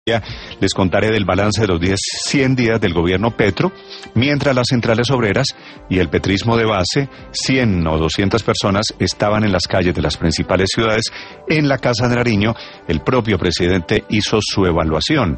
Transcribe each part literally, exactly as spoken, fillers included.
Les contaré del balance de los cien días del gobierno Petro, mientras las centrales obreras y el petrismo de base, cien o doscientas personas, estaban en las calles de las principales ciudades. En la Casa de Nariño, el propio presidente hizo su evaluación.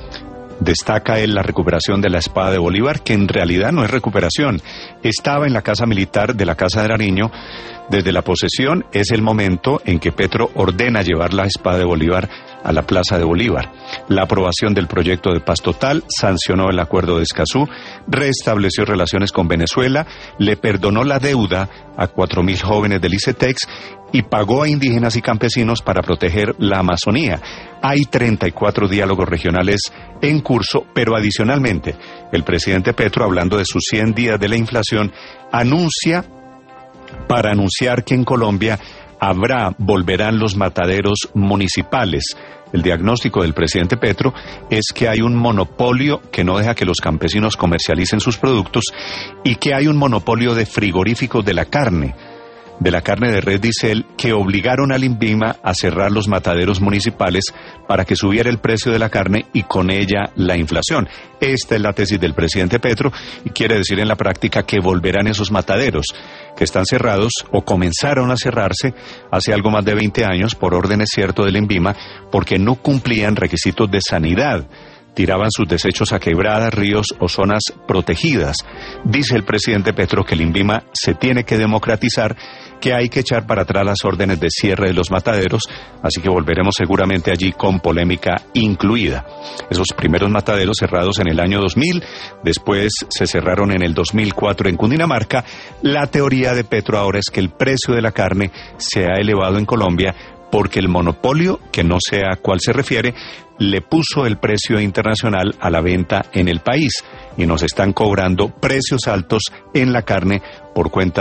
Destaca él la recuperación de la espada de Bolívar, que en realidad no es recuperación. Estaba en la Casa Militar de la Casa de Nariño. Desde la posesión es el momento en que Petro ordena llevar la espada de Bolívar a la Plaza de Bolívar. La aprobación del proyecto de paz total, sancionó el acuerdo de Escazú, restableció relaciones con Venezuela, le perdonó la deuda a cuatro mil jóvenes del ICETEX y pagó a indígenas y campesinos para proteger la Amazonía. Hay treinta y cuatro diálogos regionales en curso, pero adicionalmente, el presidente Petro, hablando de sus cien días de la inflación, anuncia, para anunciar que en Colombia habrá, volverán los mataderos municipales. El diagnóstico del presidente Petro es que hay un monopolio que no deja que los campesinos comercialicen sus productos y que hay un monopolio de frigoríficos de la carne. De la carne de res, dice él, que obligaron al INVIMA a cerrar los mataderos municipales para que subiera el precio de la carne y con ella la inflación. Esta es la tesis del presidente Petro y quiere decir en la práctica que volverán esos mataderos que están cerrados o comenzaron a cerrarse hace algo más de veinte años por órdenes, cierto, del INVIMA, porque no cumplían requisitos de sanidad. Tiraban sus desechos a quebradas, ríos o zonas protegidas. Dice el presidente Petro que el INVIMA se tiene que democratizar, que hay que echar para atrás las órdenes de cierre de los mataderos, así que volveremos seguramente allí con polémica incluida. Esos primeros mataderos cerrados en el año dos mil, después se cerraron en el dos mil cuatro en Cundinamarca. La teoría de Petro ahora es que el precio de la carne se ha elevado en Colombia porque el monopolio, que no sé a cuál se refiere, le puso el precio internacional a la venta en el país y nos están cobrando precios altos en la carne por cuenta